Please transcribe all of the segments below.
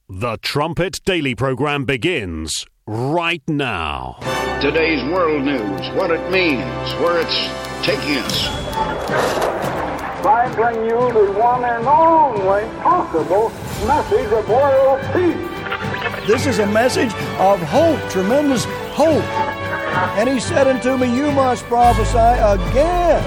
The Trumpet Daily program begins right now. Today's world news, what it means, where it's taking us. I bring you the one and only possible message of world peace. This is a message of hope, tremendous hope. And he said unto me, you must prophesy again.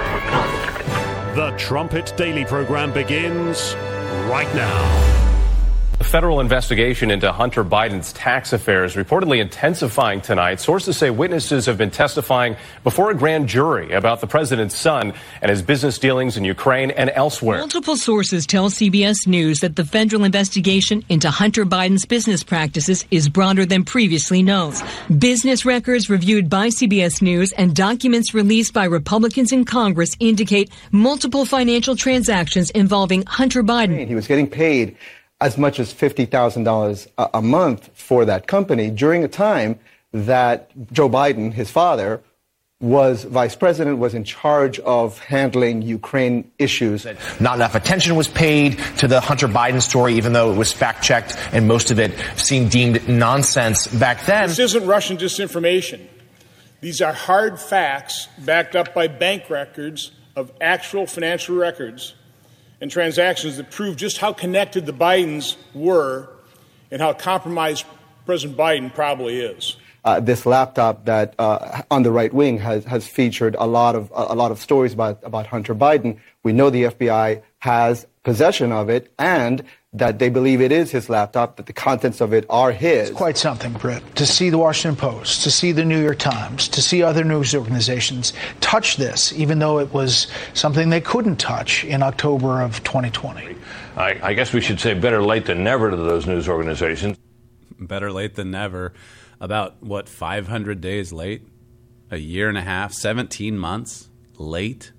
The Trumpet Daily program begins right now. A federal investigation into Hunter Biden's tax affairs reportedly intensifying tonight. Sources say witnesses have been testifying before a grand jury about the president's son and his business dealings in Ukraine and elsewhere. Multiple sources tell CBS News that the federal investigation into Hunter Biden's business practices is broader than previously known. Business records reviewed by CBS News and documents released by Republicans in Congress indicate multiple financial transactions involving Hunter Biden. He was getting paid as much as $50,000 a month for that company during a time that Joe Biden, his father, was vice president, was in charge of handling Ukraine issues. Not enough attention was paid to the Hunter Biden story, even though it was fact-checked and most of it seemed deemed nonsense back then. This isn't Russian disinformation. These are hard facts backed up by bank records of actual financial records and transactions that prove just how connected the Bidens were and how compromised President Biden probably is. This laptop that on the right wing has featured a lot of stories about Hunter Biden. We know the FBI has possession of it and that they believe it is his laptop, that the contents of it are his. It's quite something, Britt, to see the Washington Post, to see the New York Times, to see other news organizations touch this, even though it was something they couldn't touch in October of 2020. I guess we should say better late than never to those news organizations. Better late than never. About, 500 days late? A year and a half? 17 months late?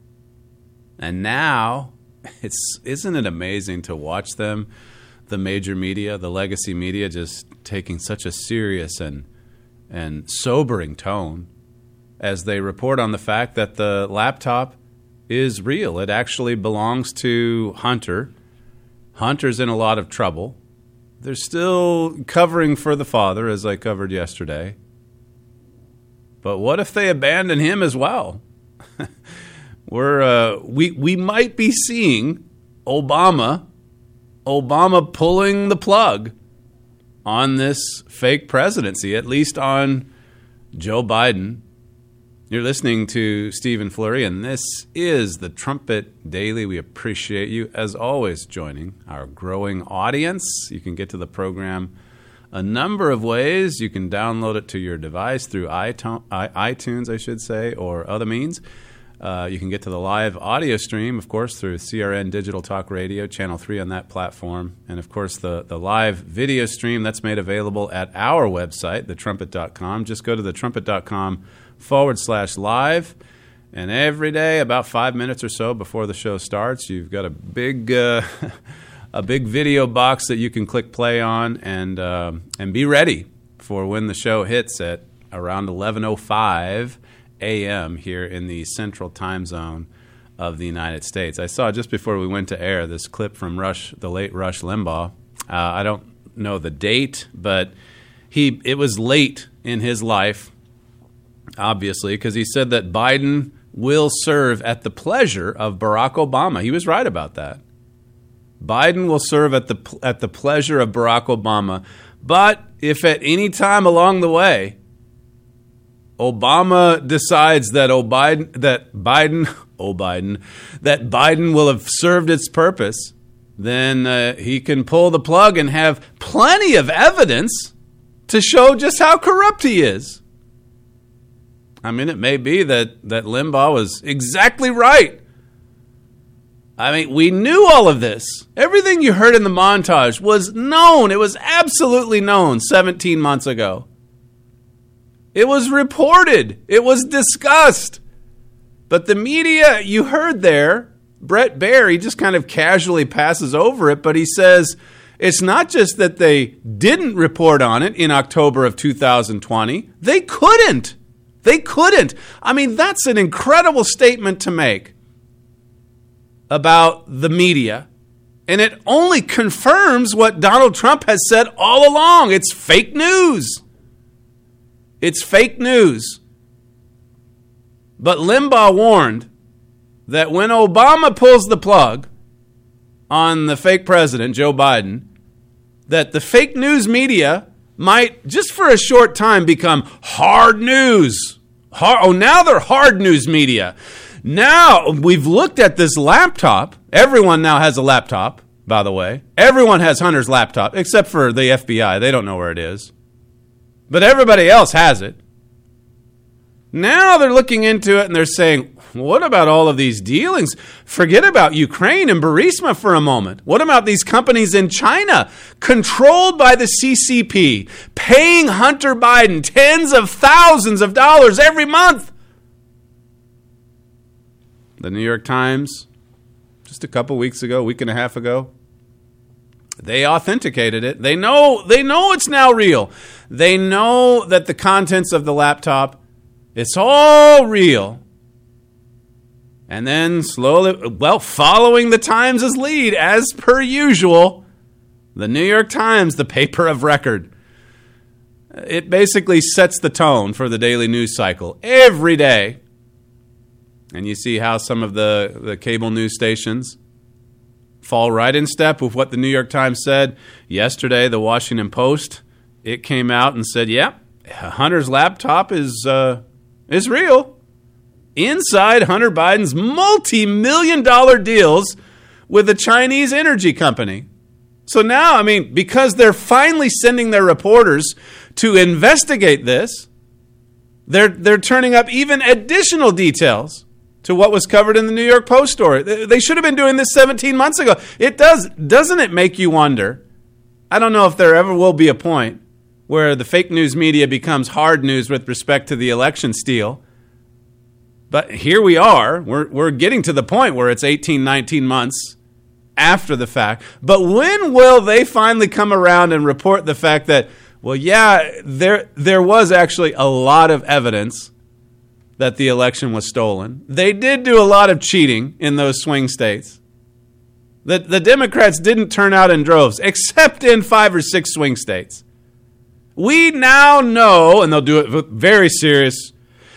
And now, isn't it amazing to watch them, the major media, the legacy media, just taking such a serious and sobering tone as they report on the fact that the laptop is real. It actually belongs to Hunter. Hunter's in a lot of trouble. They're still covering for the father, as I covered yesterday. But what if they abandon him as well? We might be seeing Obama pulling the plug on this fake presidency, at least on Joe Biden. You're listening to Stephen Flurry, and this is the Trumpet Daily. We appreciate you, as always, joining our growing audience. You can get to the program a number of ways. You can download it to your device through iTunes, I should say, or other means. You can get to the live audio stream, of course, through CRN Digital Talk Radio, Channel 3 on that platform. And, of course, the live video stream that's made available at our website, thetrumpet.com. Just go to thetrumpet.com/live. And every day, about 5 minutes or so before the show starts, you've got a big video box that you can click play on and be ready for when the show hits at around 11:05 a.m. here in the central time zone of the United States. I saw just before we went to air this clip from the late Rush Limbaugh. I don't know the date, but it was late in his life, obviously, because he said that Biden will serve at the pleasure of Barack Obama. He was right about that. Biden will serve at the pleasure of Barack Obama. But if at any time along the way Obama decides that Biden will have served its purpose, then he can pull the plug and have plenty of evidence to show just how corrupt he is. I mean, it may be that Limbaugh was exactly right. I mean, we knew all of this. Everything you heard in the montage was known. It was absolutely known 17 months ago. It was reported. It was discussed. But the media you heard there, Bret Baier, he just kind of casually passes over it, but he says it's not just that they didn't report on it in October of 2020. They couldn't. I mean, that's an incredible statement to make about the media And it only confirms what Donald Trump has said all along. It's fake news. It's fake news. But Limbaugh warned that when Obama pulls the plug on the fake president, Joe Biden, that the fake news media might, just for a short time, become hard news. Now they're hard news media. Now we've looked at this laptop. Everyone now has a laptop, by the way. Everyone has Hunter's laptop, except for the FBI. They don't know where it is. But everybody else has it. Now they're looking into it and they're saying, what about all of these dealings? Forget about Ukraine and Burisma for a moment. What about these companies in China controlled by the CCP, paying Hunter Biden tens of thousands of dollars every month? The New York Times, just a couple weeks ago, a week and a half ago, they authenticated it. They know it's now real. They know that the contents of the laptop, it's all real. And then slowly, following the Times' lead, as per usual, the New York Times, the paper of record, it basically sets the tone for the daily news cycle every day. And you see how some of the cable news stations fall right in step with what the New York Times said. Yesterday, the Washington Post, it came out and said, Hunter's laptop is real. Inside Hunter Biden's multi-million-dollar deals with a Chinese energy company. So now, because they're finally sending their reporters to investigate this, they're turning up even additional details to what was covered in the New York Post story. They should have been doing this 17 months ago. Doesn't it make you wonder? I don't know if there ever will be a point where the fake news media becomes hard news with respect to the election steal. But here we are. We're getting to the point where it's 18, 19 months after the fact. But when will they finally come around and report the fact that, there was actually a lot of evidence that the election was stolen. They did do a lot of cheating in those swing states. The Democrats didn't turn out in droves, except in 5 or 6 swing states. We now know, and they'll do it with very serious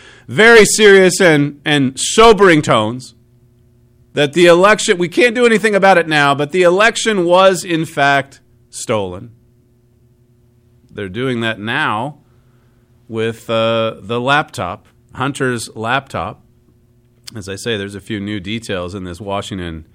and sobering tones, that the election, we can't do anything about it now, but the election was in fact stolen. They're doing that now with the laptop, Hunter's laptop. As I say, there's a few new details in this Washington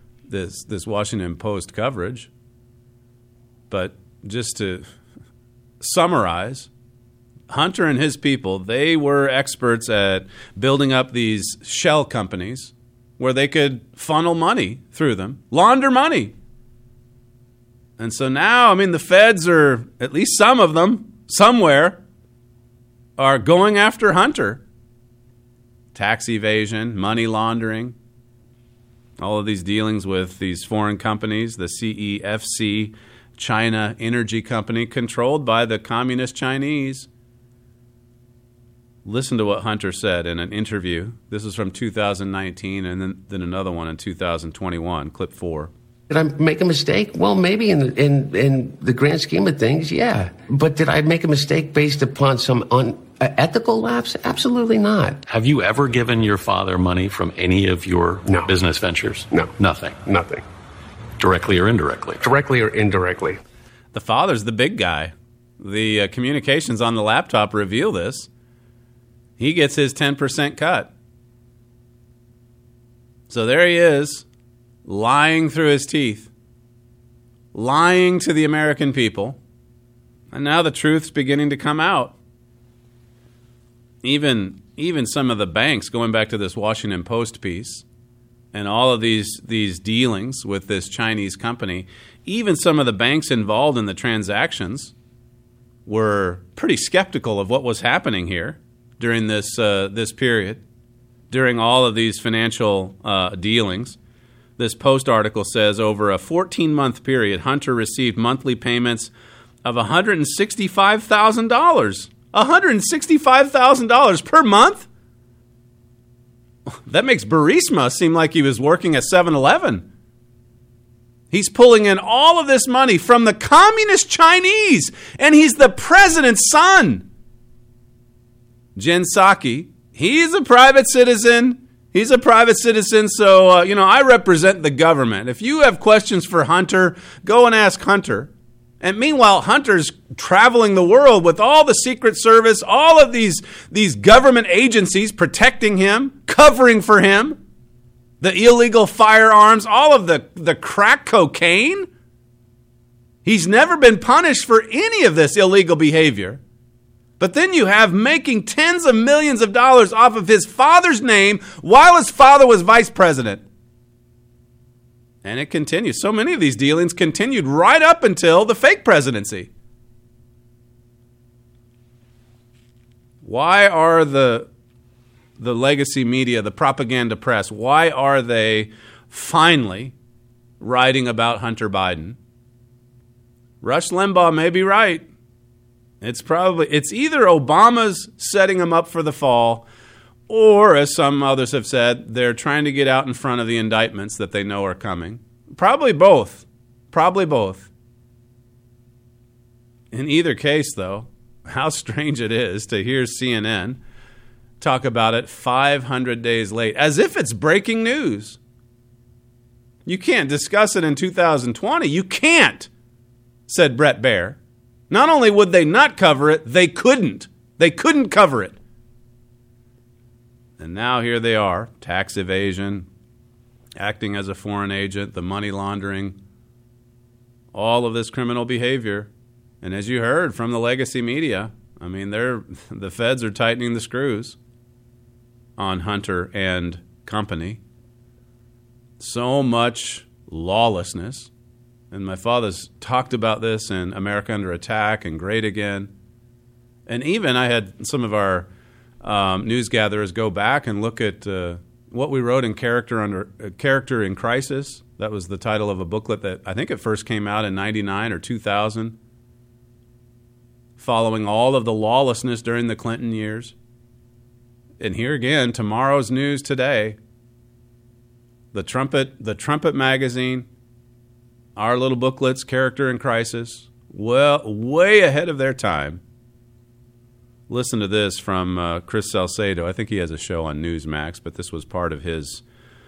Post coverage. But just to summarize, Hunter and his people, they were experts at building up these shell companies where they could funnel money through them, launder money. And so now, the feds are, at least some of them, somewhere, are going after Hunter. Tax evasion, money laundering, all of these dealings with these foreign companies, the CEFC, China Energy Company, controlled by the communist Chinese. Listen to what Hunter said in an interview. This is from 2019 and then another one in 2021, clip 4. Did I make a mistake? Well, maybe in the grand scheme of things, yeah. But did I make a mistake based upon some unethical lapse? Absolutely not. Have you ever given your father money from any of your business ventures? No. Nothing? Nothing. Directly or indirectly? Directly or indirectly. The father's the big guy. The communications on the laptop reveal this. He gets his 10% cut. So there he is, lying through his teeth, lying to the American people. And now the truth's beginning to come out. Even some of the banks, going back to this Washington Post piece, and all of these dealings with this Chinese company, even some of the banks involved in the transactions were pretty skeptical of what was happening here during this period, during all of these financial dealings. This Post article says over a 14-month period, Hunter received monthly payments of $165,000. $165,000 per month? That makes Burisma seem like he was working at 7-Eleven. He's pulling in all of this money from the communist Chinese, and he's the president's son. Jen Psaki, he's a private citizen. He's a private citizen, so, I represent the government. If you have questions for Hunter, go and ask Hunter. And meanwhile, Hunter's traveling the world with all the Secret Service, all of these government agencies protecting him, covering for him, the illegal firearms, all of the crack cocaine. He's never been punished for any of this illegal behavior. But then you have making tens of millions of dollars off of his father's name while his father was vice president. And it continues. So many of these dealings continued right up until the fake presidency. Why are the legacy media, the propaganda press, why are they finally writing about Hunter Biden? Rush Limbaugh may be right. It's either Obama's setting him up for the fall, or, as some others have said, they're trying to get out in front of the indictments that they know are coming. Probably both. Probably both. In either case, though, how strange it is to hear CNN talk about it 500 days late, as if it's breaking news. You can't discuss it in 2020. You can't, said Bret Baier. Not only would they not cover it, they couldn't. They couldn't cover it. And now here they are, tax evasion, acting as a foreign agent, the money laundering, all of this criminal behavior. And as you heard from the legacy media, the feds are tightening the screws on Hunter and company. So much lawlessness. And my father's talked about this in America Under Attack and Great Again. And even I had some of our news gatherers go back and look at what we wrote in Character in Crisis. That was the title of a booklet that I think it first came out in 99 or 2000, following all of the lawlessness during the Clinton years. And here again, tomorrow's news today, the Trumpet magazine, our little booklets, Character in Crisis, well, way ahead of their time. Listen to this from Chris Salcedo. I think he has a show on Newsmax, but this was part of his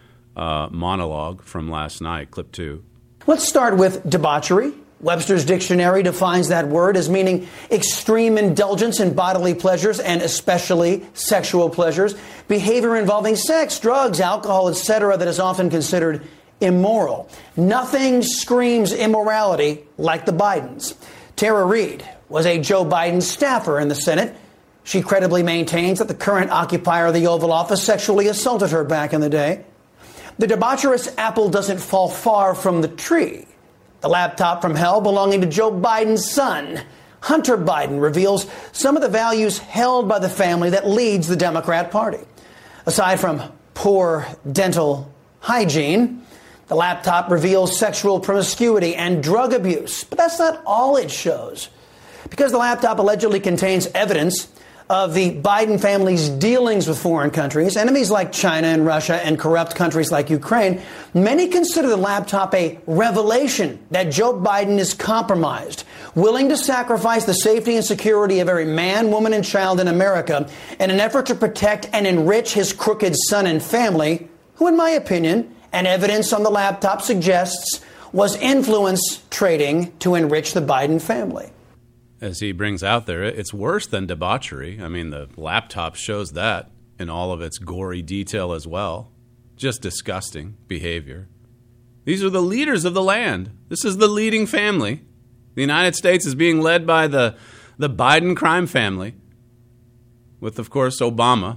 monologue from last night, clip 2. Let's start with debauchery. Webster's dictionary defines that word as meaning extreme indulgence in bodily pleasures and especially sexual pleasures, behavior involving sex, drugs, alcohol, etc. that is often considered immoral. Nothing screams immorality like the Bidens. Tara Reid was a Joe Biden staffer in the Senate. She credibly maintains that the current occupier of the Oval Office sexually assaulted her back in the day. The debaucherous apple doesn't fall far from the tree. The laptop from hell belonging to Joe Biden's son, Hunter Biden, reveals some of the values held by the family that leads the Democrat Party. Aside from poor dental hygiene, the laptop reveals sexual promiscuity and drug abuse. But that's not all it shows. Because the laptop allegedly contains evidence of the Biden family's dealings with foreign countries, enemies like China and Russia and corrupt countries like Ukraine, many consider the laptop a revelation that Joe Biden is compromised, willing to sacrifice the safety and security of every man, woman, and child in America in an effort to protect and enrich his crooked son and family, who, in my opinion, and evidence on the laptop suggests, was influence trading to enrich the Biden family. As he brings out there, it's worse than debauchery. The laptop shows that in all of its gory detail as well. Just disgusting behavior. These are the leaders of the land. This is the leading family. The United States is being led by the Biden crime family, with, of course, Obama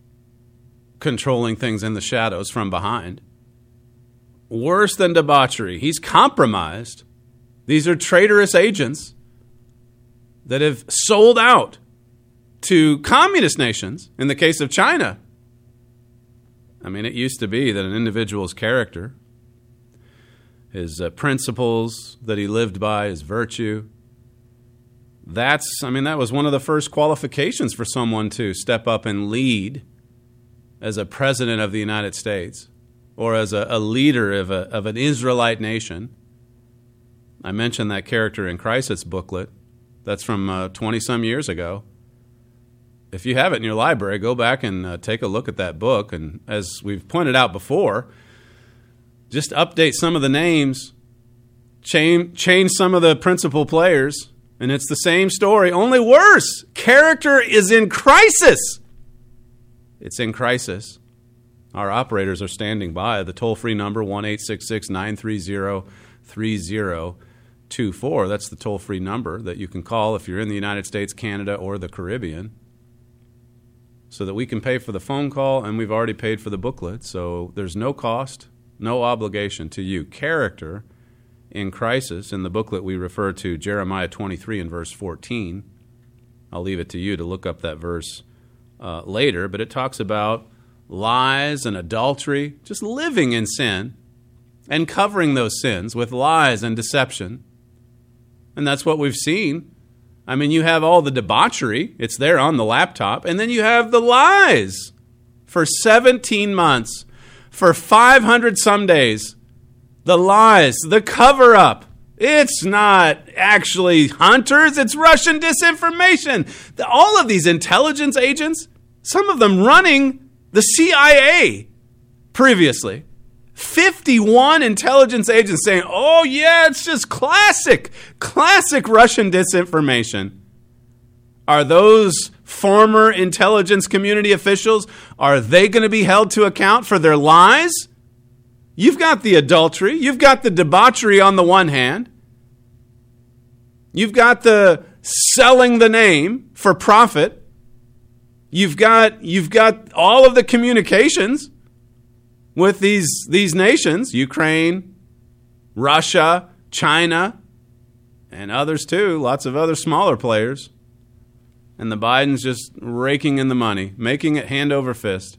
controlling things in the shadows from behind. Worse than debauchery. He's compromised. These are traitorous agents that have sold out to communist nations, in the case of China. It used to be that an individual's character, his principles that he lived by, his virtue, that was one of the first qualifications for someone to step up and lead as a president of the United States or as a leader of an Israelite nation. I mentioned that Character in Crisis booklet. That's from 20-some years ago. If you have it in your library, go back and take a look at that book. And as we've pointed out before, just update some of the names, change some of the principal players, and it's the same story, only worse. Character is in crisis. It's in crisis. Our operators are standing by. The toll-free number, 1-866-930-3024. That's the toll-free number that you can call if you're in the United States, Canada, or the Caribbean, so that we can pay for the phone call, and we've already paid for the booklet, so there's no cost, no obligation to you. Character in Crisis. In the booklet we refer to Jeremiah 23 and verse 14. I'll leave it to you to look up that verse later, but it talks about lies and adultery, just living in sin and covering those sins with lies and deception. And that's what we've seen. I mean, you have all the debauchery. It's there on the laptop. And then you have the lies for 17 months, for 500 some days. The lies, the cover-up. It's not actually hunters. It's Russian disinformation. All of these intelligence agents, some of them running the CIA previously. 51 intelligence agents saying, oh yeah, it's just classic Russian disinformation. Are those former intelligence community officials, are they going to be held to account for their lies? You've got the adultery, you've got the debauchery on the one hand, you've got the selling the name for profit. You've got all of the communications with these nations, Ukraine, Russia, China, and others too, lots of other smaller players. And the Bidens just raking in the money, making it hand over fist.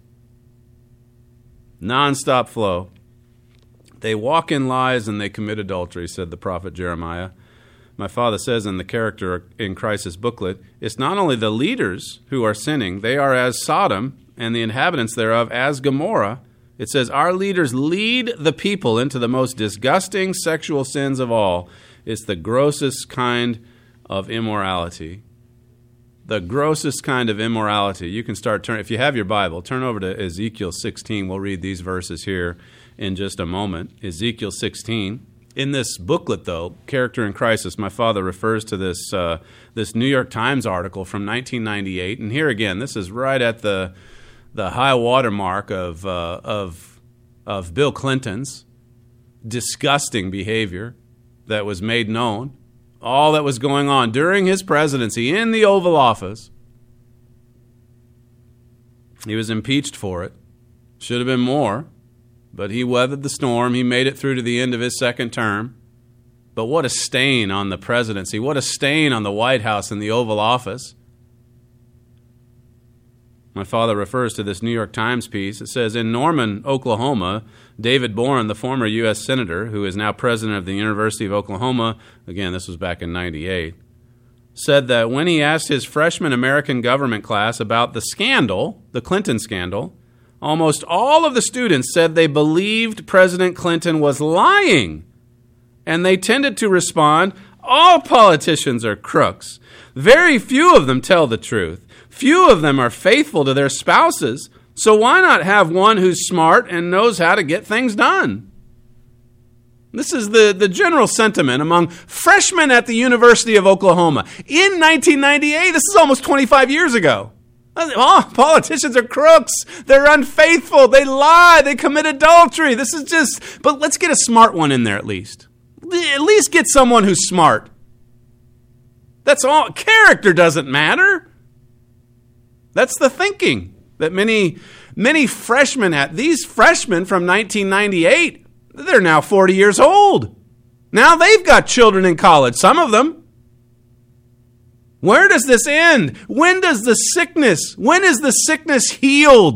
Non-stop flow. They walk in lies and they commit adultery, said the prophet Jeremiah. My father says in the Character in Crisis booklet, it's not only the leaders who are sinning, they are as Sodom and the inhabitants thereof as Gomorrah. It says, our leaders lead the people into the most disgusting sexual sins of all. It's the grossest kind of immorality. The grossest kind of immorality. You can start if you have your Bible, turn over to Ezekiel 16. We'll read these verses here in just a moment. Ezekiel 16. In this booklet, though, Character in Crisis, my father refers to this New York Times article from 1998. And here again, this is right at the high water mark of Bill Clinton's disgusting behavior that was made known. All that was going on during his presidency in the Oval Office. He was impeached for it. Should have been more. But he weathered the storm. He made it through to the end of his second term. But what a stain on the presidency. What a stain on the White House and the Oval Office. My father refers to this New York Times piece. It says, in Norman, Oklahoma, David Boren, the former U.S. Senator, who is now president of the University of Oklahoma, again, this was back in 98, said that when he asked his freshman American government class about the scandal, the Clinton scandal, almost all of the students said they believed President Clinton was lying. And they tended to respond, all politicians are crooks. Very few of them tell the truth. Few of them are faithful to their spouses. So why not have one who's smart and knows how to get things done? This is the general sentiment among freshmen at the University of Oklahoma. In 1998, this is almost 25 years ago. Oh, politicians are crooks. They're unfaithful. They lie. They commit adultery. This is just, but let's get a smart one in there at least. At least get someone who's smart. That's all. Character doesn't matter. That's the thinking that many freshmen had. These freshmen from 1998, they're now 40 years old. Now they've got children in college, some of them. Where does this end? When is the sickness healed?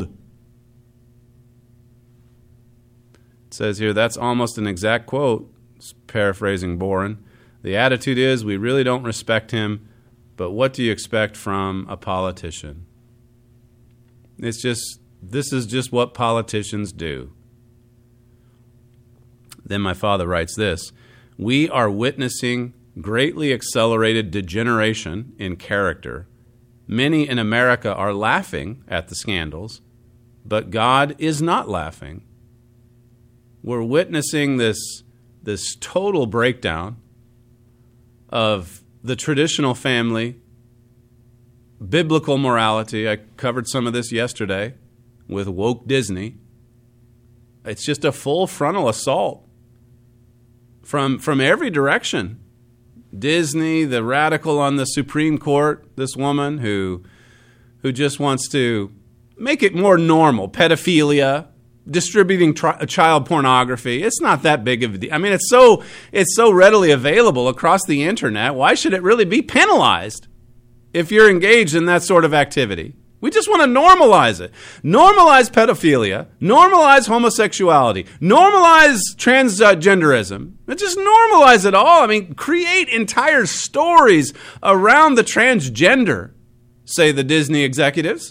It says here, that's almost an exact quote, paraphrasing Boren. The attitude is, we really don't respect him, but what do you expect from a politician? This is just what politicians do. Then my father writes this, We are witnessing greatly accelerated degeneration in character. Many in America are laughing at the scandals, but God is not laughing. We're witnessing this total breakdown of the traditional family, biblical morality. I covered some of this yesterday with woke Disney. It's just a full frontal assault from every direction. Disney, the radical on the Supreme Court, this woman who just wants to make it more normal, pedophilia, distributing child pornography. It's not that big of a deal. I mean, it's so readily available across the internet. Why should it really be penalized if you're engaged in that sort of activity? We just want to normalize it. Normalize pedophilia. Normalize homosexuality. Normalize transgenderism. Just normalize it all. I mean, create entire stories around the transgender, say the Disney executives.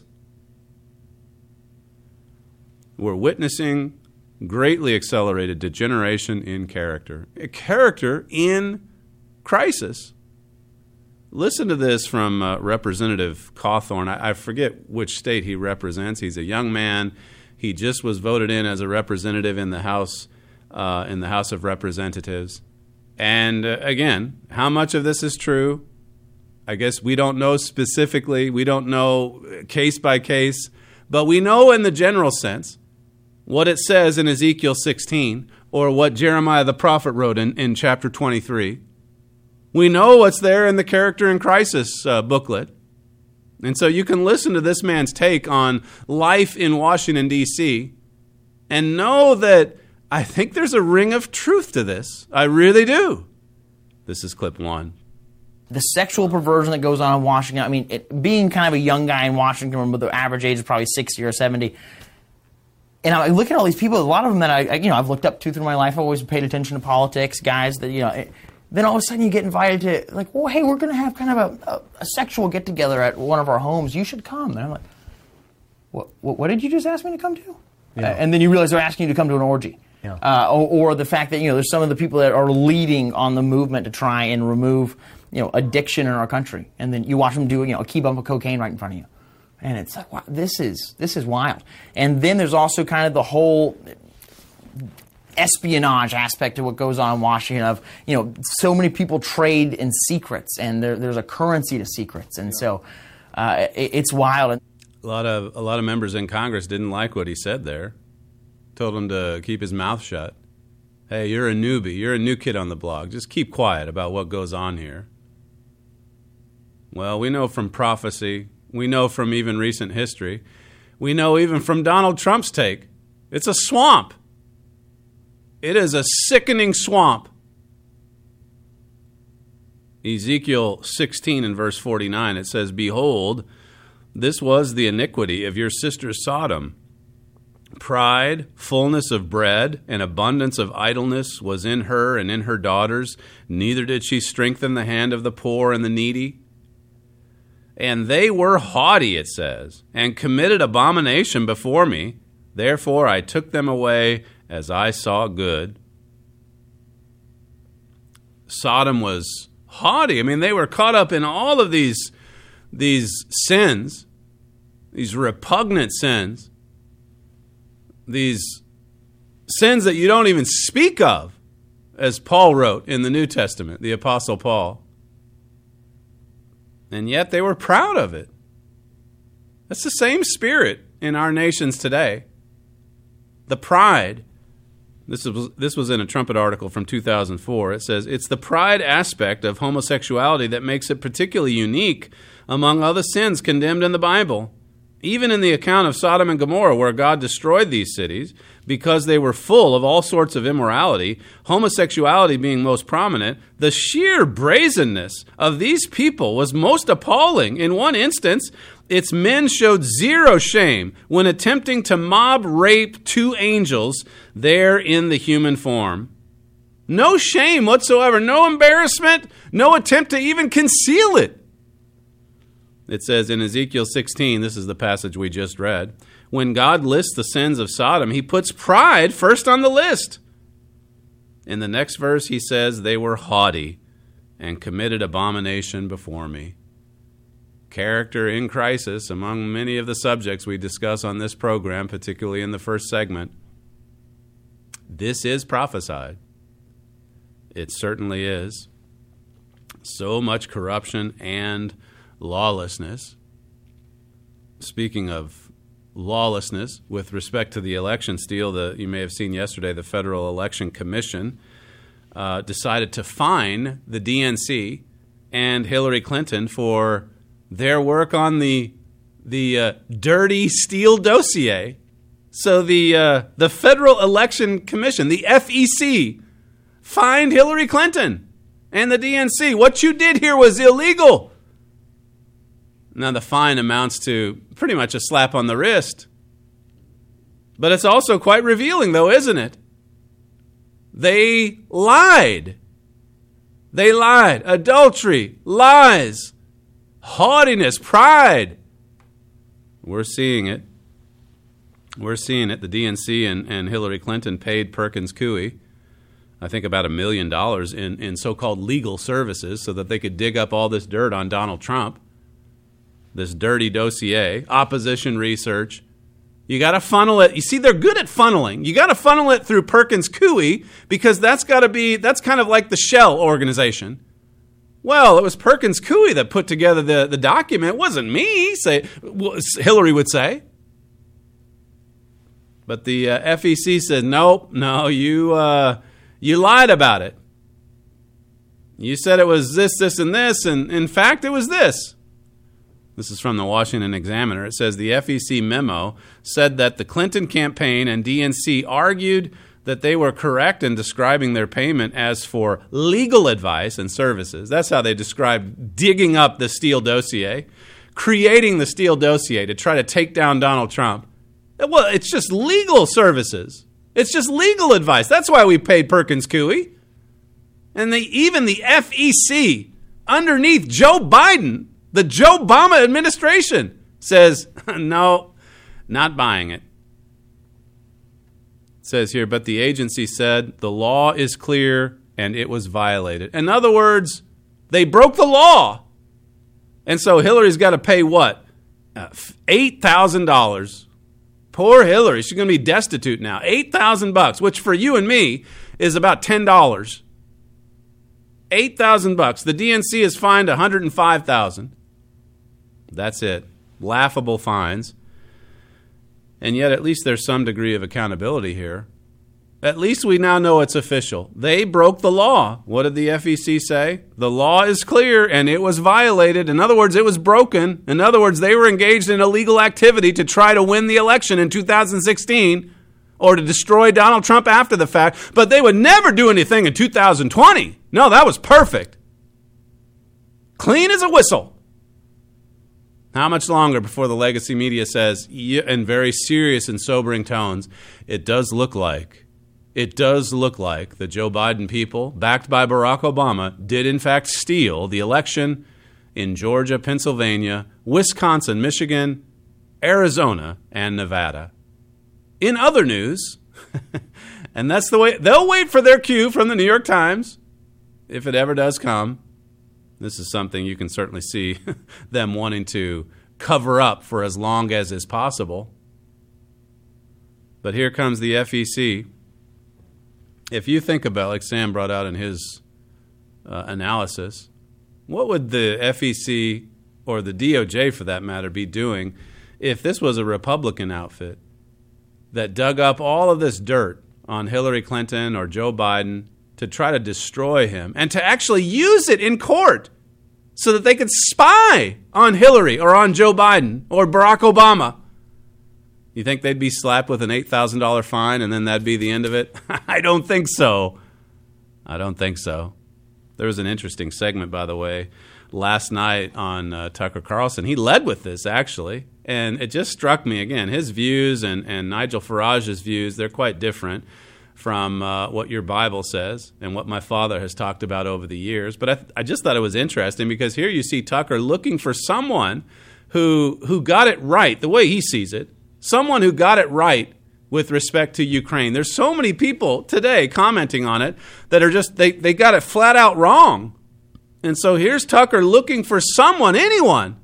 We're witnessing greatly accelerated degeneration in character. A character in crisis. Listen to this from Representative Cawthorn. I forget which state he represents. He's a young man. He just was voted in as a representative in the House of Representatives. And again, how much of this is true? I guess we don't know specifically. We don't know case by case. But we know in the general sense what it says in Ezekiel 16 or what Jeremiah the prophet wrote in chapter 23. We know what's there in the Character in Crisis booklet. And so you can listen to this man's take on life in Washington, D.C., and know that I think there's a ring of truth to this. I really do. This is clip 1. The sexual perversion that goes on in Washington, I mean, being kind of a young guy in Washington, with the average age is probably 60 or 70, and I look at all these people, a lot of them that I've looked up to through my life. I've always paid attention to politics, guys that, then all of a sudden you get invited to, like, well, hey, we're going to have kind of a sexual get-together at one of our homes. You should come. And I'm like, what did you just ask me to come to? Yeah. And then you realize they're asking you to come to an orgy. Yeah. Or the fact that, there's some of the people that are leading on the movement to try and remove, addiction in our country. And then you watch them do, a key bump of cocaine right in front of you. And it's like, wow, this is wild. And then there's also kind of the whole espionage aspect of what goes on in Washington of, so many people trade in secrets, and there's a currency to secrets. And so it's wild. A lot of members in Congress didn't like what he said there. Told him to keep his mouth shut. Hey, you're a newbie. You're a new kid on the block. Just keep quiet about what goes on here. Well, we know from prophecy. We know from even recent history. We know even from Donald Trump's take. It's a swamp. It is a sickening swamp. Ezekiel 16 and verse 49, it says, "Behold, this was the iniquity of your sister Sodom. Pride, fullness of bread, and abundance of idleness was in her and in her daughters. Neither did she strengthen the hand of the poor and the needy. And they were haughty," it says, "and committed abomination before me. Therefore I took them away as I saw good." Sodom was haughty. I mean, they were caught up in all of these sins, these repugnant sins, these sins that you don't even speak of, as Paul wrote in the New Testament, the Apostle Paul. And yet they were proud of it. That's the same spirit in our nations today. The pride. This was in a Trumpet article from 2004. It says, "It's the pride aspect of homosexuality that makes it particularly unique among other sins condemned in the Bible. Even in the account of Sodom and Gomorrah, where God destroyed these cities because they were full of all sorts of immorality, homosexuality being most prominent, the sheer brazenness of these people was most appalling. In one instance, its men showed zero shame when attempting to mob rape 2 angels there in the human form. No shame whatsoever, no embarrassment, no attempt to even conceal it." It says in Ezekiel 16, this is the passage we just read, "When God lists the sins of Sodom, he puts pride first on the list. In the next verse, he says, they were haughty and committed abomination before me. Character in crisis among many of the subjects we discuss on this program, particularly in the first segment. This is prophesied. It certainly is. So much corruption and lawlessness. Speaking of lawlessness, with respect to the election steal, you may have seen yesterday, the Federal Election Commission decided to fine the DNC and Hillary Clinton for their work on the dirty Steele dossier. So the Federal Election Commission, the FEC, fined Hillary Clinton and the DNC. What you did here was illegal. Now, the fine amounts to pretty much a slap on the wrist. But it's also quite revealing, though, isn't it? They lied. They lied. Adultery, lies, haughtiness, pride. We're seeing it. We're seeing it. The DNC and Hillary Clinton paid Perkins Coie, I think, about $1 million in so-called legal services so that they could dig up all this dirt on Donald Trump. This dirty dossier, opposition research. You got to funnel it. You see, they're good at funneling. You got to funnel it through Perkins Coie because that's kind of like the Shell organization. Well, it was Perkins Coie that put together the document. It wasn't me, Hillary would say. But the FEC said, no, you lied about it. You said it was this, and this, and in fact, it was this. This is from the Washington Examiner. It says the FEC memo said that the Clinton campaign and DNC argued that they were correct in describing their payment as for legal advice and services. That's how they described digging up the Steele dossier, creating the Steele dossier to try to take down Donald Trump. Well, it's just legal services. It's just legal advice. That's why we paid Perkins Coie. And even the FEC, underneath Joe Biden, the Joe Obama administration, says, no, not buying it. It says here, but the agency said the law is clear and it was violated. In other words, they broke the law. And so Hillary's got to pay what? $8,000. Poor Hillary. She's going to be destitute now. $8,000, which for you and me is about $10. $8,000. The DNC is fined $105,000. That's it. Laughable fines. And yet at least there's some degree of accountability here. At least we now know it's official. They broke the law. What did the FEC say? The law is clear and it was violated. In other words, it was broken. In other words, they were engaged in illegal activity to try to win the election in 2016 or to destroy Donald Trump after the fact. But they would never do anything in 2020. No, that was perfect. Clean as a whistle. How much longer before the legacy media says, in very serious and sobering tones, it does look like the Joe Biden people, backed by Barack Obama, did in fact steal the election in Georgia, Pennsylvania, Wisconsin, Michigan, Arizona, and Nevada. In other news, and that's the way, they'll wait for their cue from the New York Times, if it ever does come. This is something you can certainly see them wanting to cover up for as long as is possible. But here comes the FEC. If you think about, like Sam brought out in his analysis, what would the FEC or the DOJ, for that matter, be doing if this was a Republican outfit that dug up all of this dirt on Hillary Clinton or Joe Biden to try to destroy him and to actually use it in court so that they could spy on Hillary or on Joe Biden or Barack Obama? You think they'd be slapped with an $8,000 fine and then that'd be the end of it? I don't think so. I don't think so. There was an interesting segment, by the way, last night on Tucker Carlson. He led with this, actually, and it just struck me again. His views and Nigel Farage's views, they're quite different from what your Bible says and what my father has talked about over the years. But I just thought it was interesting because here you see Tucker looking for someone who got it right, the way he sees it, someone who got it right with respect to Ukraine. There's so many people today commenting on it that are just, they got it flat out wrong. And so here's Tucker looking for someone, anyone,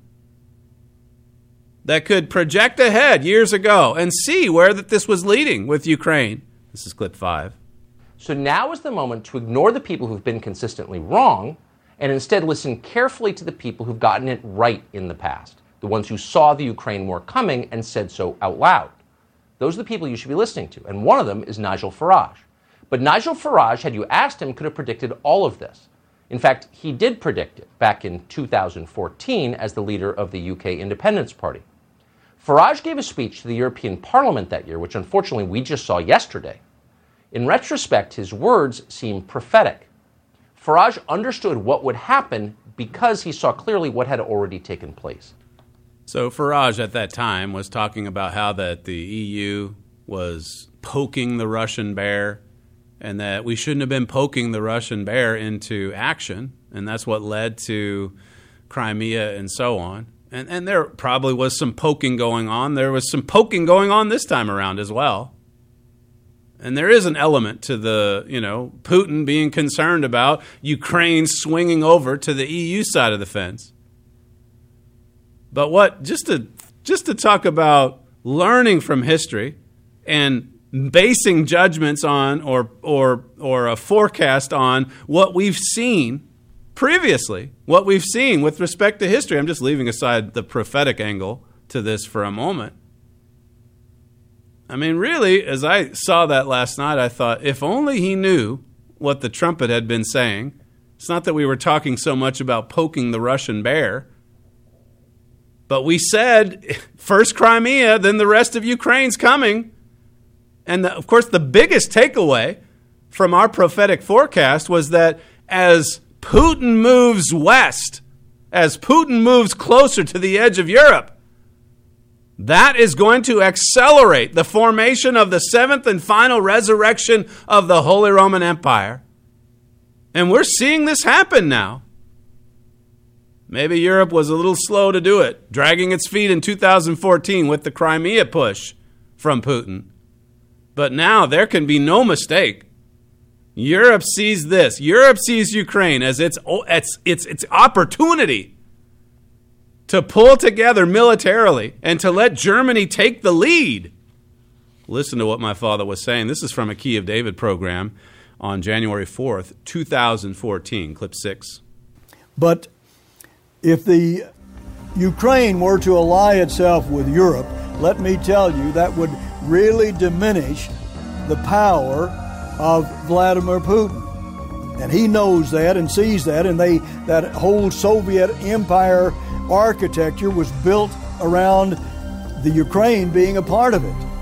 that could project ahead years ago and see where that this was leading with Ukraine. This is clip 5. So now is the moment to ignore the people who've been consistently wrong and instead listen carefully to the people who've gotten it right in the past, the ones who saw the Ukraine war coming and said so out loud. Those are the people you should be listening to, and one of them is Nigel Farage. But Nigel Farage, had you asked him, could have predicted all of this. In fact, he did predict it back in 2014 as the leader of the UK Independence Party. Farage gave a speech to the European Parliament that year, which unfortunately we just saw yesterday. In retrospect, his words seem prophetic. Farage understood what would happen because he saw clearly what had already taken place. So Farage at that time was talking about how that the EU was poking the Russian bear and that we shouldn't have been poking the Russian bear into action. And that's what led to Crimea and so on. And there probably was some poking going on. There was some poking going on this time around as well. And there is an element to the, Putin being concerned about Ukraine swinging over to the EU side of the fence. But just to talk about learning from history and basing judgments on or a forecast on what we've seen previously, what we've seen with respect to history. I'm just leaving aside the prophetic angle to this for a moment. I mean, really, as I saw that last night, I thought, if only he knew what the trumpet had been saying. It's not that we were talking so much about poking the Russian bear, but we said, first Crimea, then the rest of Ukraine's coming. And of course, the biggest takeaway from our prophetic forecast was that as Putin moves west, as Putin moves closer to the edge of Europe, that is going to accelerate the formation of the seventh and final resurrection of the Holy Roman Empire. And we're seeing this happen now. Maybe Europe was a little slow to do it, dragging its feet in 2014 with the Crimea push from Putin. But now there can be no mistake. Europe sees this. Europe sees Ukraine as its opportunity to pull together militarily and to let Germany take the lead. Listen to what my father was saying. This is from a Key of David program on January 4th, 2014, clip 6. But if the Ukraine were to ally itself with Europe, let me tell you, that would really diminish the power of Vladimir Putin. And he knows that and sees that, and that whole Soviet Empire architecture was built around the Ukraine being a part of it.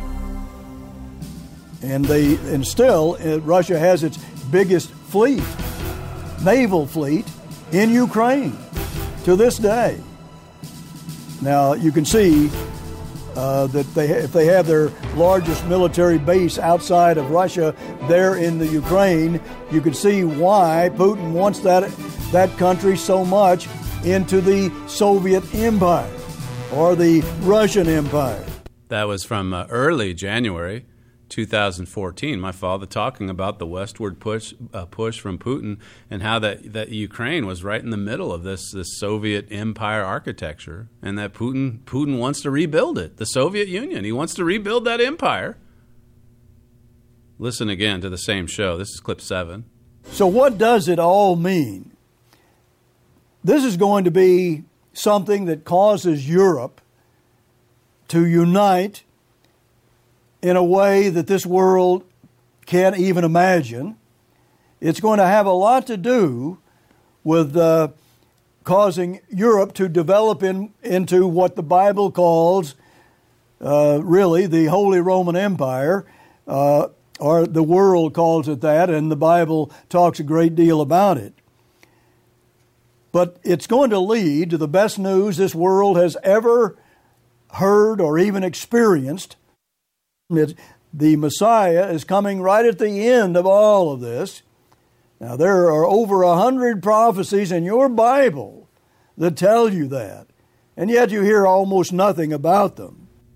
And still Russia has its biggest fleet, naval fleet, in Ukraine to this day. Now you can see that if they have their largest military base outside of Russia there in the Ukraine, you can see why Putin wants that country so much into the Soviet Empire or the Russian Empire. That was from early January 2014. My father talking about the westward push from Putin and how that Ukraine was right in the middle of this Soviet Empire architecture, and that Putin wants to rebuild it. The Soviet Union, he wants to rebuild that empire. Listen again to the same show. This is clip 7. So what does it all mean? This is going to be something that causes Europe to unite in a way that this world can't even imagine. It's going to have a lot to do with causing Europe to develop into what the Bible calls really the Holy Roman Empire, or the world calls it that, and the Bible talks a great deal about it. But it's going to lead to the best news this world has ever heard or even experienced. The Messiah is coming right at the end of all of this. Now, there are over 100 prophecies in your Bible that tell you that, and yet you hear almost nothing about them.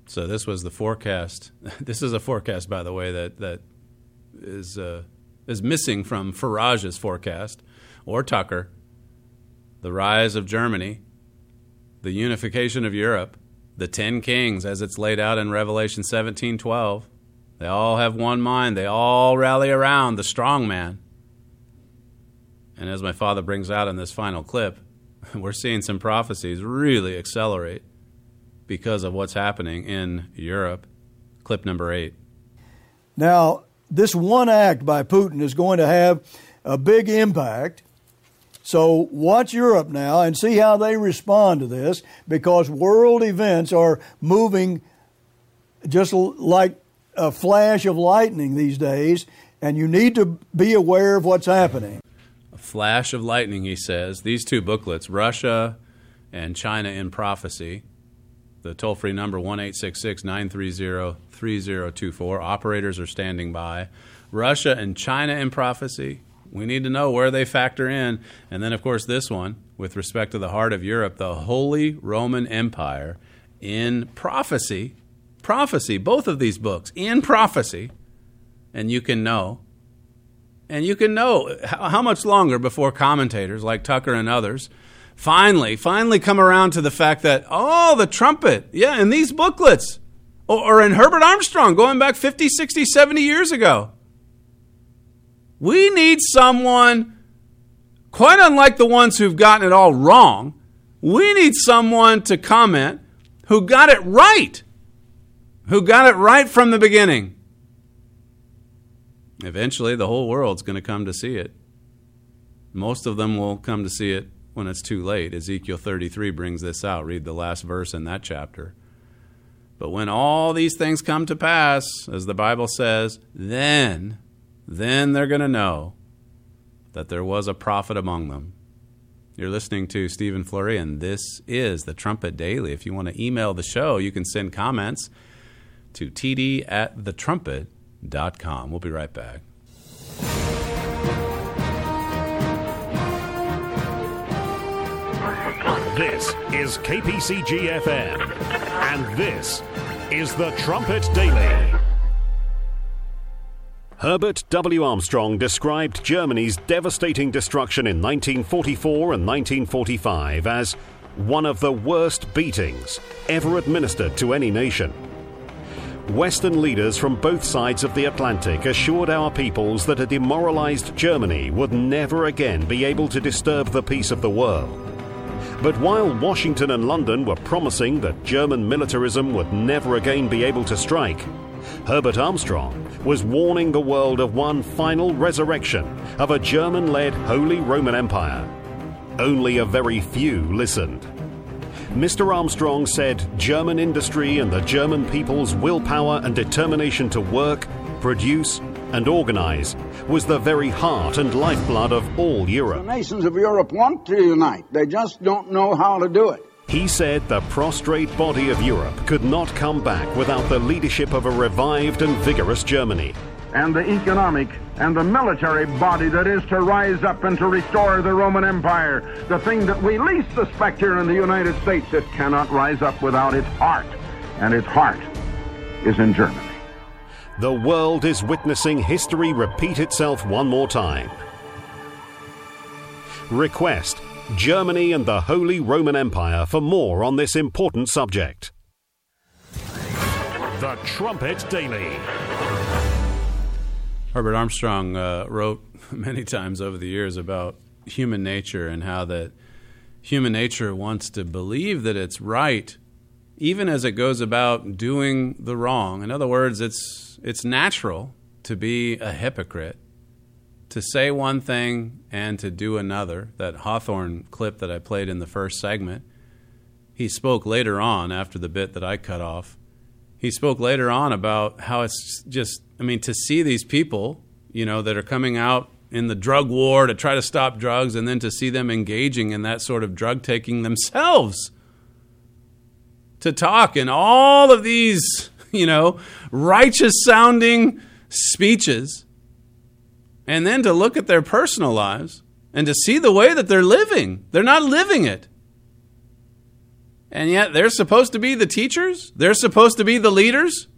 So this was the forecast. This is a forecast, by the way, that is missing from Farage's forecast or Tucker. The rise of Germany, the unification of Europe, the 10 kings as it's laid out in Revelation 17:12. They all have one mind. They all rally around the strong man. And as my father brings out in this final clip, we're seeing some prophecies really accelerate because of what's happening in Europe. Clip number 8. Now, this one act by Putin is going to have a big impact. So watch Europe now and see how they respond to this, because world events are moving just like a flash of lightning these days, and you need to be aware of what's happening. A flash of lightning, he says. These two booklets, Russia and China in Prophecy, the toll-free number 1-866-930-3024. Operators are standing by. Russia and China in Prophecy. We need to know where they factor in. And then, of course, this one, with respect to the heart of Europe, the Holy Roman Empire in Prophecy. Prophecy, both of these books, in Prophecy. And you can know. And you can know how much longer before commentators like Tucker and others finally come around to the fact that, the trumpet, in these booklets, or in Herbert Armstrong, going back 50, 60, 70 years ago. We need someone, quite unlike the ones who've gotten it all wrong, we need someone to comment who got it right from the beginning. Eventually, the whole world's going to come to see it. Most of them will come to see it when it's too late. Ezekiel 33 brings this out. Read the last verse in that chapter. But when all these things come to pass, as the Bible says, then they're going to know that there was a prophet among them. You're listening to Stephen Fleury, and this is the Trumpet Daily. If you want to email the show, you can send comments to td@thetrumpet.com. We'll be right back. This is KPCG-FM, and this is the Trumpet Daily. Herbert W. Armstrong described Germany's devastating destruction in 1944 and 1945 as one of the worst beatings ever administered to any nation. Western leaders from both sides of the Atlantic assured our peoples that a demoralized Germany would never again be able to disturb the peace of the world. But while Washington and London were promising that German militarism would never again be able to strike, Herbert Armstrong was warning the world of one final resurrection of a German-led Holy Roman Empire. Only a very few listened. Mr. Armstrong said German industry and the German people's willpower and determination to work, produce, and organize was the very heart and lifeblood of all Europe. The nations of Europe want to unite. They just don't know how to do it. He said the prostrate body of Europe could not come back without the leadership of a revived and vigorous Germany. And the economic and the military body that is to rise up and to restore the Roman Empire, the thing that we least suspect here in the United States, it cannot rise up without its heart, and its heart is in Germany. The world is witnessing history repeat itself one more time. Request Germany and the Holy Roman Empire for more on this important subject. The Trumpet Daily. Herbert Armstrong wrote many times over the years about human nature and how that human nature wants to believe that it's right, even as it goes about doing the wrong. In other words, it's natural to be a hypocrite, to say one thing and to do another. That Hawthorne clip that I played in the first segment, he spoke later on after the bit that I cut off. He spoke later on about how it's just, to see these people, that are coming out in the drug war to try to stop drugs, and then to see them engaging in that sort of drug taking themselves, to talk in all of these, righteous sounding speeches, and then to look at their personal lives and to see the way that they're living. They're not living it. And yet they're supposed to be the teachers? They're supposed to be the leaders?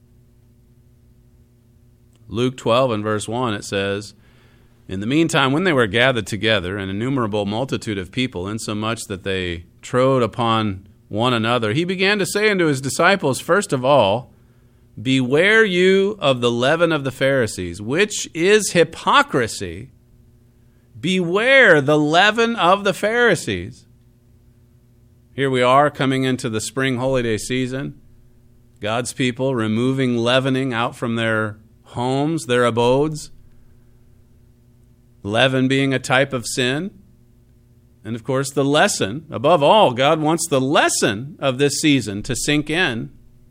Luke 12 and verse 1, it says, "In the meantime, when they were gathered together, an innumerable multitude of people, insomuch that they trode upon one another, he began to say unto his disciples, first of all, beware you of the leaven of the Pharisees, which is hypocrisy. Beware the leaven of the Pharisees." Here we are coming into the spring holiday season. God's people removing leavening out from their homes, their abodes. Leaven being a type of sin. And of course the lesson, above all, God wants the lesson of this season to sink in.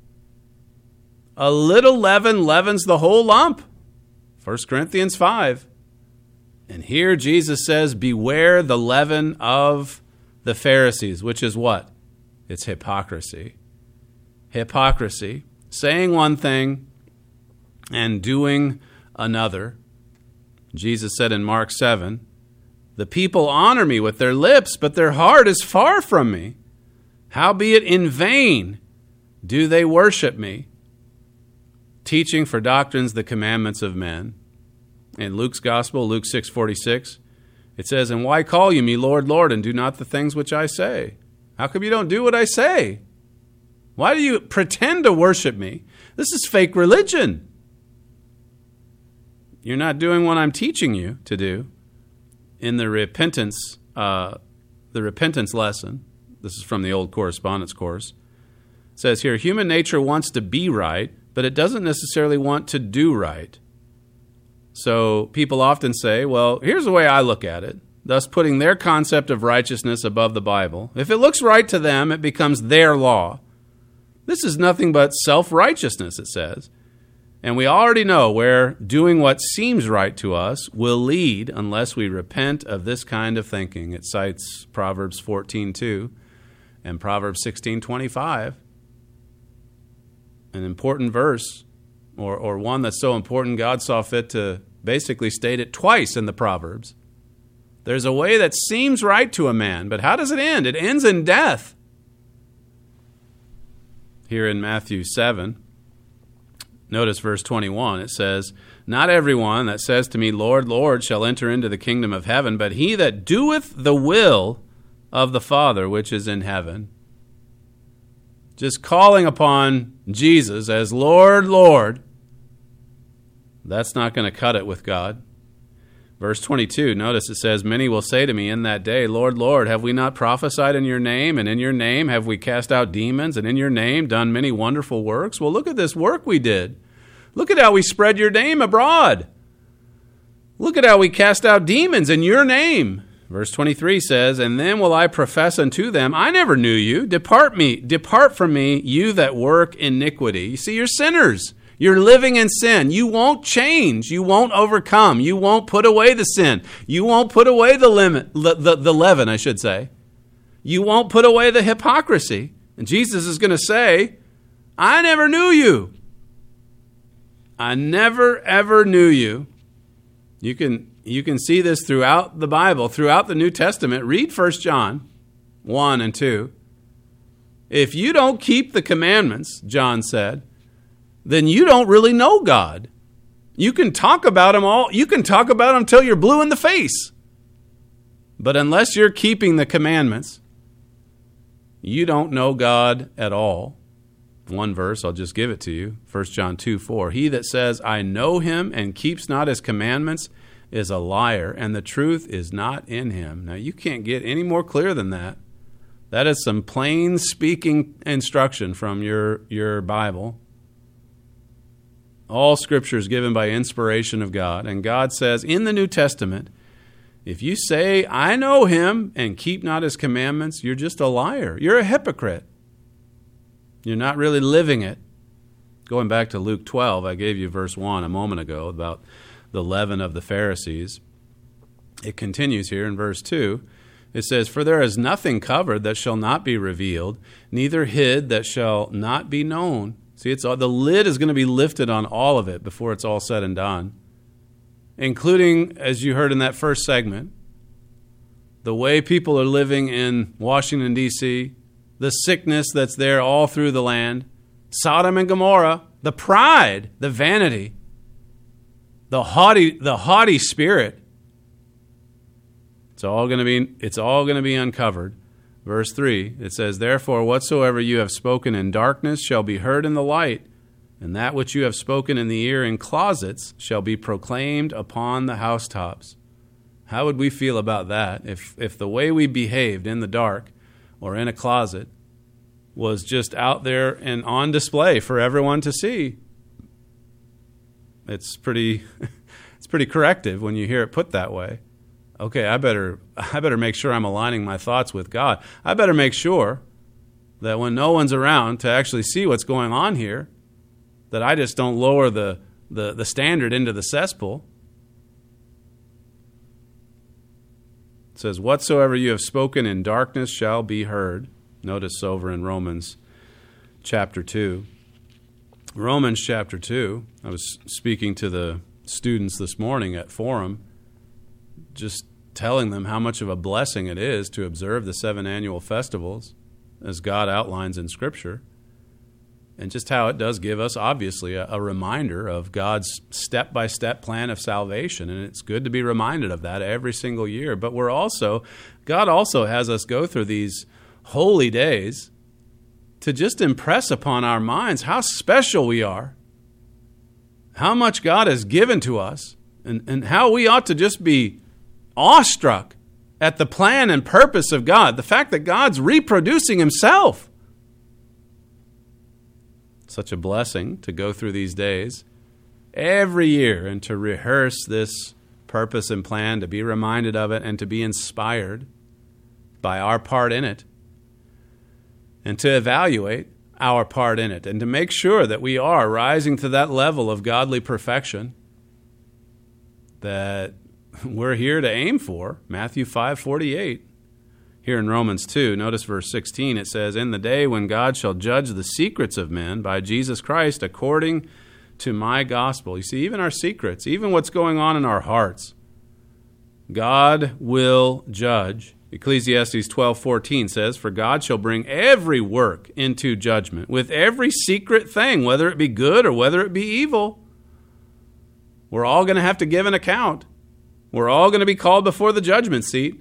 A little leaven leavens the whole lump. 1 Corinthians 5. And here Jesus says, beware the leaven of the Pharisees, which is what? It's hypocrisy. Hypocrisy. Saying one thing and doing another. Jesus said in Mark 7, "The people honor me with their lips, but their heart is far from me. Howbeit in vain do they worship me, teaching for doctrines the commandments of men." In Luke's Gospel, Luke 6:46, it says, "And why call you me Lord, Lord, and do not the things which I say?" How come you don't do what I say? Why do you pretend to worship me? This is fake religion. You're not doing what I'm teaching you to do in the repentance lesson. This is from the old correspondence course. It says here, human nature wants to be right, but it doesn't necessarily want to do right. So people often say, well, here's the way I look at it, thus putting their concept of righteousness above the Bible. If it looks right to them, it becomes their law. This is nothing but self-righteousness, it says. And we already know where doing what seems right to us will lead unless we repent of this kind of thinking. It cites Proverbs 14:2 and Proverbs 16:25. An important verse, or one that's so important God saw fit to basically state it twice in the Proverbs. There's a way that seems right to a man, but how does it end? It ends in death. Here in Matthew 7, notice verse 21, it says, "Not everyone that says to me, Lord, Lord, shall enter into the kingdom of heaven, but he that doeth the will of the Father which is in heaven." Just calling upon Jesus as Lord, Lord, that's not going to cut it with God. Verse 22, notice it says, "Many will say to me in that day, Lord, Lord, have we not prophesied in your name? And in your name have we cast out demons? And in your name done many wonderful works?" Well, look at this work we did. Look at how we spread your name abroad. Look at how we cast out demons in your name. Verse 23 says, "And then will I profess unto them, I never knew you. Depart from me, you that work iniquity." You see, you're sinners. You're living in sin. You won't change. You won't overcome. You won't put away the sin. You won't put away the leaven, I should say. You won't put away the hypocrisy. And Jesus is going to say, "I never knew you. I never, ever knew you." You can see this throughout the Bible, throughout the New Testament. Read 1 John 1 and 2. If you don't keep the commandments, John said, then you don't really know God. You can talk about him till you're blue in the face. But unless you're keeping the commandments, you don't know God at all. One verse, I'll just give it to you. 1 John 2:4. "He that says, I know him, and keeps not his commandments, is a liar, and the truth is not in him." Now, you can't get any more clear than that. That is some plain speaking instruction from your Bible. All Scripture is given by inspiration of God. And God says in the New Testament, if you say, "I know him," and keep not his commandments, you're just a liar. You're a hypocrite. You're not really living it. Going back to Luke 12, I gave you verse 1 a moment ago about the leaven of the Pharisees. It continues here in verse 2. It says, "For there is nothing covered that shall not be revealed, neither hid that shall not be known." See, the lid is going to be lifted on all of it before it's all said and done, including, as you heard in that first segment, the way people are living in Washington, D.C., the sickness that's there all through the land. Sodom and Gomorrah, the pride, the vanity, the haughty spirit. It's all going to be uncovered. Verse 3, it says, "Therefore whatsoever you have spoken in darkness shall be heard in the light, and that which you have spoken in the ear in closets shall be proclaimed upon the housetops." How would we feel about that if the way we behaved in the dark or in a closet was just out there and on display for everyone to see? It's pretty corrective when you hear it put that way. Okay, I better make sure I'm aligning my thoughts with God. I better make sure that when no one's around to actually see what's going on here, that I just don't lower the standard into the cesspool. It says, "Whatsoever you have spoken in darkness shall be heard." Notice over in Romans chapter 2. Romans chapter 2, I was speaking to the students this morning at Forum, just telling them how much of a blessing it is to observe the 7 annual festivals as God outlines in Scripture, and just how it does give us, obviously, a reminder of God's step-by-step plan of salvation, and it's good to be reminded of that every single year. But God also has us go through these holy days to just impress upon our minds how special we are, how much God has given to us, and how we ought to just be awestruck at the plan and purpose of God, the fact that God's reproducing himself. Such a blessing to go through these days every year and to rehearse this purpose and plan, to be reminded of it and to be inspired by our part in it, and to evaluate our part in it, and to make sure that we are rising to that level of godly perfection that we're here to aim for. Matthew 5:48. Here in Romans 2, notice verse 16, it says, "In the day when God shall judge the secrets of men by Jesus Christ according to my gospel." You see, even our secrets, even what's going on in our hearts, God will judge. Ecclesiastes 12:14 says, "For God shall bring every work into judgment, with every secret thing, whether it be good or whether it be evil." We're all going to have to give an account. We're all going to be called before the judgment seat.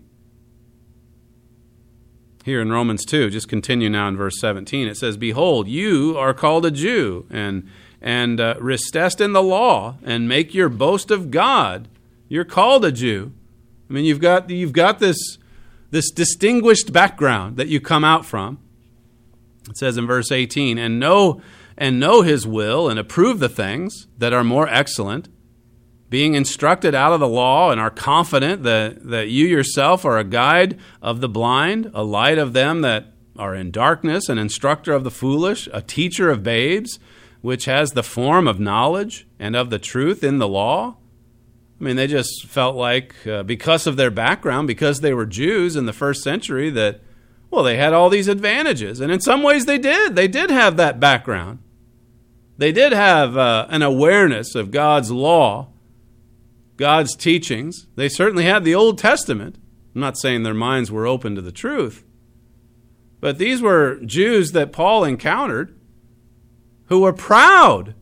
Here in Romans 2, just continue now in verse 17, it says, "Behold, you are called a Jew, and restest in the law, and make your boast of God." You're called a Jew. I mean, you've got this distinguished background that you come out from. It says in verse 18, and know his will, and approve the things that are more excellent, being instructed out of the law, and are confident that you yourself are a guide of the blind, a light of them that are in darkness, an instructor of the foolish, a teacher of babes, which has the form of knowledge and of the truth in the law. I mean, they just felt like because of their background, because they were Jews in the first century, that, well, they had all these advantages. And in some ways they did. They did have that background. They did have an awareness of God's law, God's teachings. They certainly had the Old Testament. I'm not saying their minds were open to the truth. But these were Jews that Paul encountered who were proud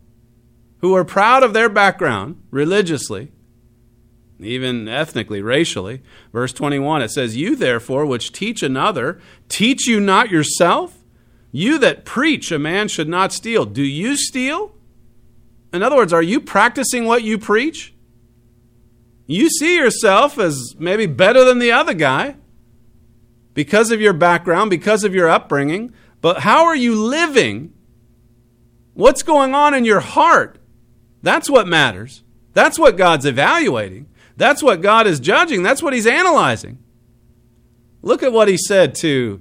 of their background religiously, even ethnically, racially. Verse 21, it says, "You therefore which teach another, teach you not yourself? You that preach a man should not steal, do you steal?" In other words, are you practicing what you preach? You see yourself as maybe better than the other guy because of your background, because of your upbringing, but how are you living? What's going on in your heart? That's what matters. That's what God's evaluating. That's what God is judging. That's what he's analyzing. Look at what he said to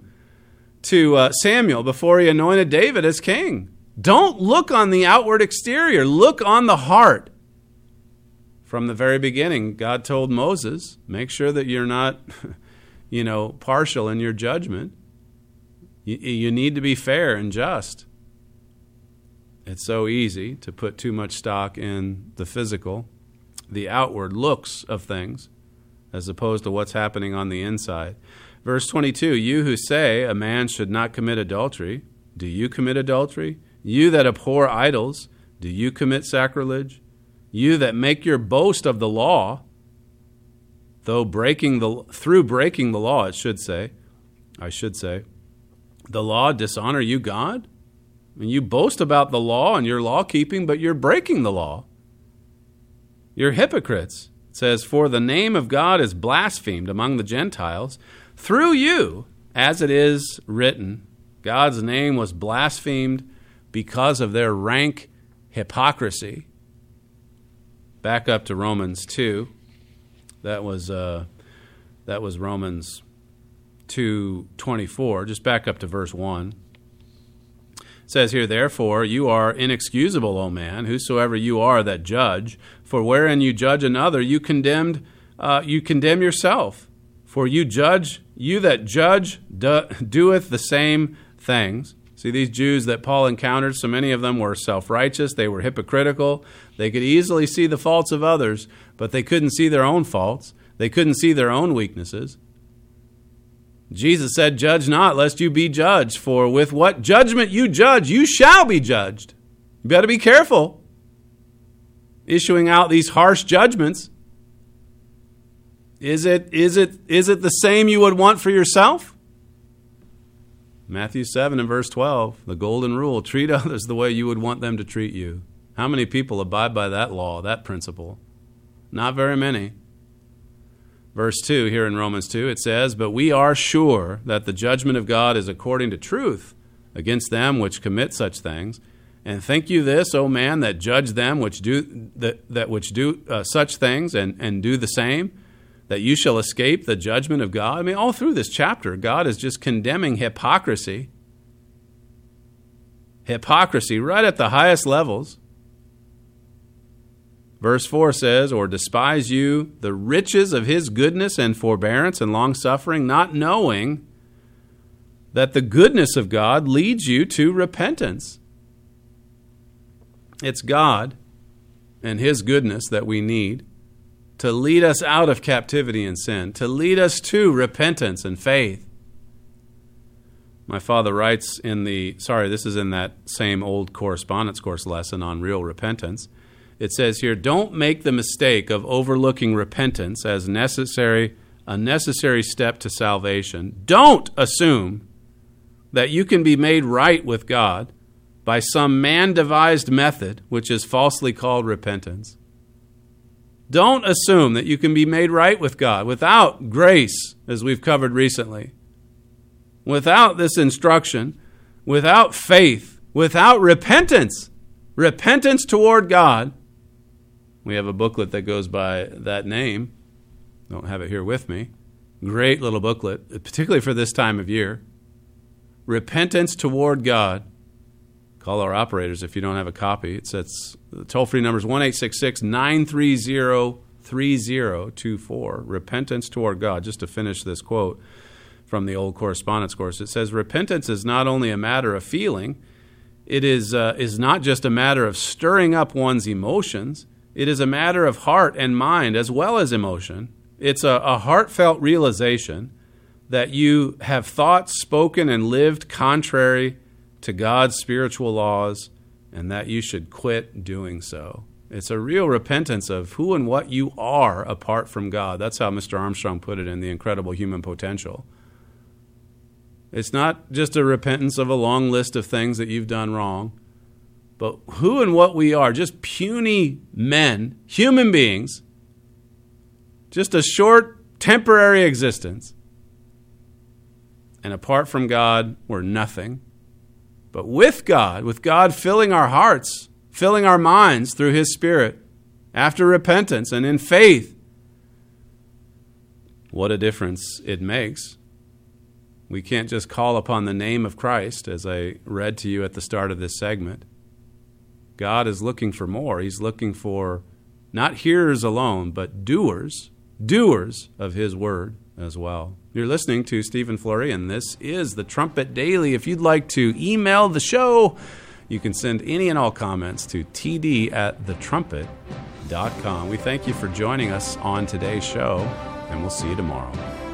Samuel before he anointed David as king. Don't look on the outward exterior. Look on the heart. From the very beginning, God told Moses, make sure that you're not, partial in your judgment. You need to be fair and just. It's so easy to put too much stock in the physical, the outward looks of things, as opposed to what's happening on the inside. Verse 22, you who say a man should not commit adultery, do you commit adultery? You that abhor idols, do you commit sacrilege? You that make your boast of the law, through breaking the law, I should say, the law dishonor you, God? And you boast about the law and your law keeping, but you're breaking the law. You're hypocrites. It says, for the name of God is blasphemed among the Gentiles through you, as it is written. God's name was blasphemed because of their rank hypocrisy. Back up to Romans 2. That was Romans 2:24. Just back up to verse 1. It says here, therefore, you are inexcusable, O man, whosoever you are that judge. For wherein you judge another, you condemn yourself. For you that judge doeth the same things. See, these Jews that Paul encountered, so many of them were self-righteous. They were hypocritical. They could easily see the faults of others, but they couldn't see their own faults. They couldn't see their own weaknesses. Jesus said, judge not, lest you be judged. For with what judgment you judge, you shall be judged. You better be careful issuing out these harsh judgments. Is it the same you would want for yourself? Matthew 7 and verse 12, the golden rule, treat others the way you would want them to treat you. How many people abide by that law, that principle? Not very many. Verse 2 here in Romans 2, it says, but we are sure that the judgment of God is according to truth against them which commit such things. And think you this, O man, that judge them which do such things and do the same, that you shall escape the judgment of God? I mean, all through this chapter, God is just condemning hypocrisy. Hypocrisy right at the highest levels. Verse 4 says, or despise you the riches of his goodness and forbearance and long-suffering, not knowing that the goodness of God leads you to repentance. It's God and his goodness that we need to lead us out of captivity and sin, to lead us to repentance and faith. My father writes this is in that same old correspondence course lesson on real repentance. It says here, don't make the mistake of overlooking repentance as a necessary step to salvation. Don't assume that you can be made right with God by some man-devised method, which is falsely called repentance. Don't assume that you can be made right with God without grace, as we've covered recently, without this instruction, without faith, without repentance toward God. We have a booklet that goes by that name. Don't have it here with me. Great little booklet, particularly for this time of year. Repentance toward God. Call our operators if you don't have a copy. The toll-free number is 1-866-930-3024. Repentance toward God. Just to finish this quote from the old correspondence course, it says, repentance is not only a matter of feeling. It is not just a matter of stirring up one's emotions. It is a matter of heart and mind as well as emotion. It's a heartfelt realization that you have thought, spoken, and lived contrary to God's spiritual laws, and that you should quit doing so. It's a real repentance of who and what you are apart from God. That's how Mr. Armstrong put it in The Incredible Human Potential. It's not just a repentance of a long list of things that you've done wrong, but who and what we are, just puny men, human beings, just a short, temporary existence. And apart from God, we're nothing. But with God filling our hearts, filling our minds through his Spirit, after repentance and in faith, what a difference it makes. We can't just call upon the name of Christ, as I read to you at the start of this segment. God is looking for more. He's looking for not hearers alone, but doers of his word as well. You're listening to Stephen Flurry, and this is the Trumpet Daily. If you'd like to email the show, you can send any and all comments to td@thetrumpet.com. We thank you for joining us on today's show, and we'll see you tomorrow.